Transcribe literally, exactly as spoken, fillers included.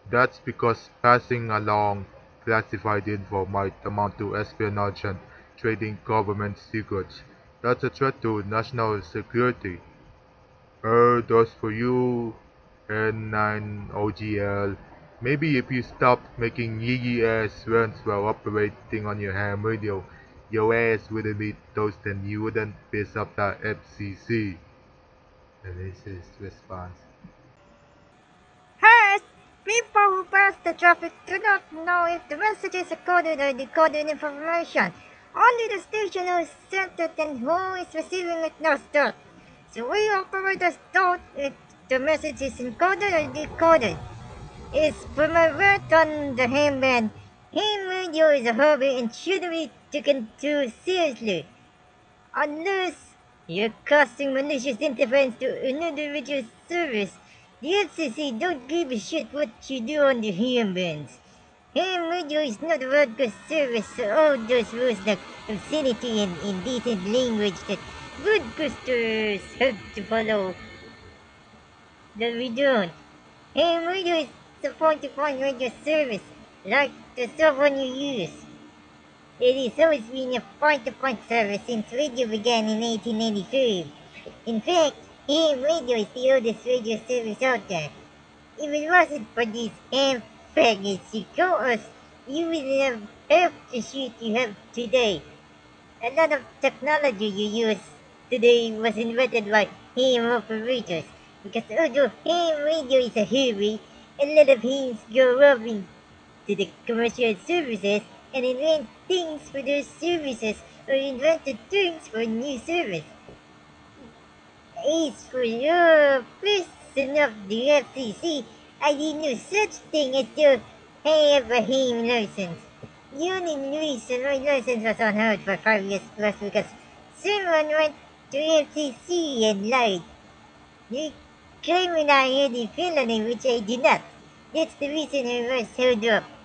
That's because passing along classified info might amount to espionage and trading government secrets. That's a threat to national security. Er, those for you, N nine O G L. Maybe if you stop making yee ass runs while operating on your ham radio, your ass wouldn't be toasted and you wouldn't piss up the F C C. And this is response. First, people who pass the traffic do not know if the message is a coded or decoded information. Only the station who sent it and who is receiving it knows that. So we operators don't if the message is encoded or decoded. It's from a word on the handband. Ham radio is a hobby and shouldn't be taken too seriously. Unless you're causing malicious interference to an individual service, the F C C don't give a shit what you do on the ham bands. Ham radio is not a broadcast service, so all those rules like obscenity and indecent language that broadcasters have to follow, that we don't. Ham radio is a point-to-point radio service, like the cell phone you use. It has always been a point-to-point service since radio began in eighteen ninety-five. In fact, A M radio is the oldest radio service out there. If it wasn't for these ham faggots you call us, you wouldn't have half the shit you have today. A lot of technology you use today was invented by ham operators, because although ham radio is a hobby, a lot of hams go off into the commercial services and invent things for those services or invented terms for new service. As for your person of the F C C, I did no such thing as to have a ham license. The only reason my license was on hold for five years was because someone went to F C C and lied. They claimed I had a felony which I did not. That's the reason I was held up.